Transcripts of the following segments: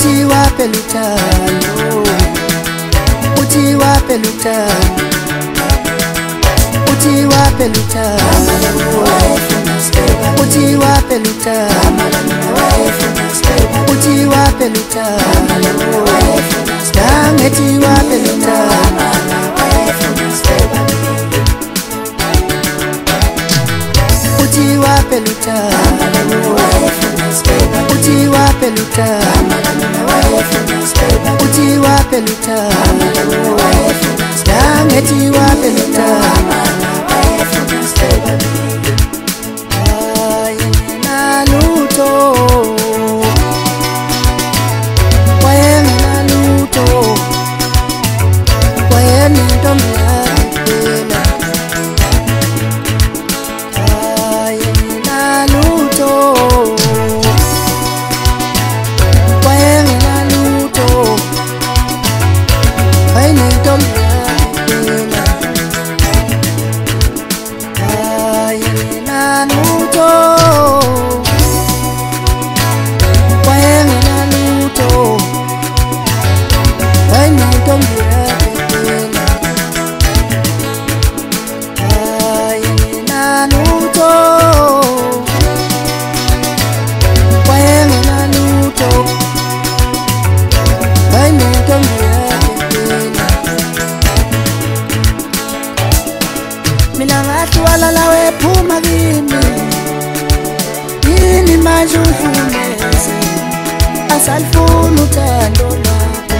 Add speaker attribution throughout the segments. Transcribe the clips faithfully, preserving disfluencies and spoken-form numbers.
Speaker 1: uthi waphela uthando, uthi waphela uthando, uthi waphela uthando, uthi waphela uthando, uthi waphela uthando, nangethi waphela uthando, uthi waphela uthando, uthi waphela uthando, uthi waphela uthando, nangethi waphela uthando. Mina ngahlwala lawe phuma kimi, yini manje uhlumeze, asalifuna uthando lwakho.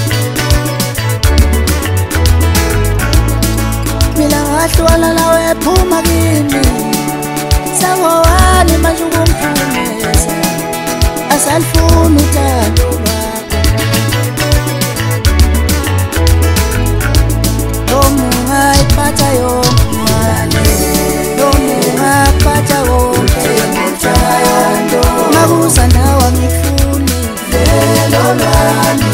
Speaker 1: Mina ngahlwala lawe phuma kimi, sangowani manje ukumhlumeza, asalifuna uthando lwakho. Omunga ipatha yonke makusanawa ngifuni velo lwami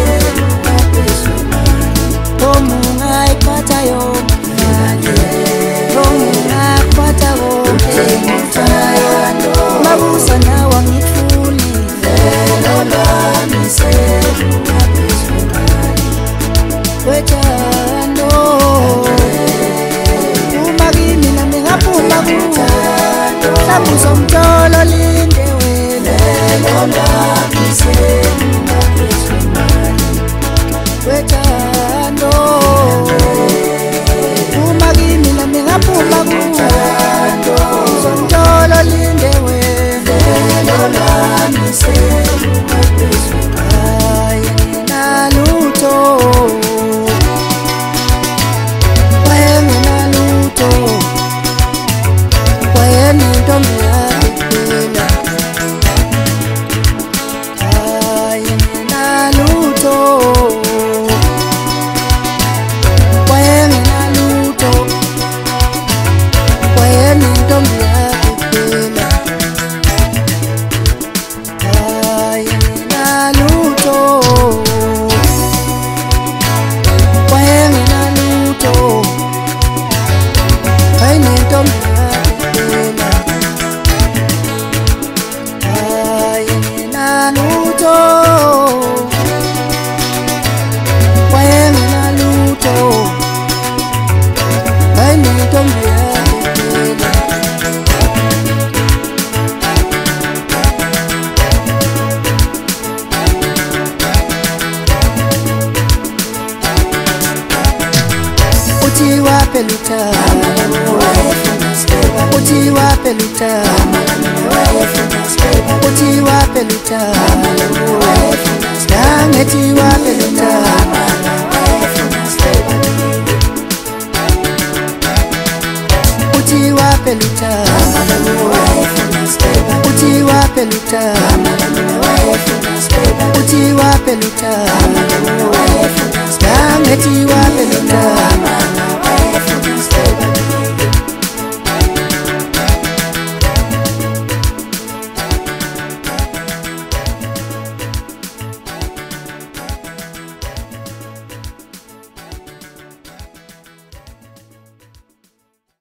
Speaker 1: omunga iphatha yonke omunga iphatha konke makusanawa ngifuni velo lwami wethando uma kimi nami ngaphuma kuthando mhlawumbe uzomthola linde wena lolwami wethando uma kimi nami ngaphuma kuthando uzomthola linde wena lolwami uthi waphela uthando, uthi waphela uthando, uthi waphela uthando, nangethi waphela uthando, uthi waphela uthando, uthi waphela uthando, uthi waphela uthando, nangethi waphela uthando.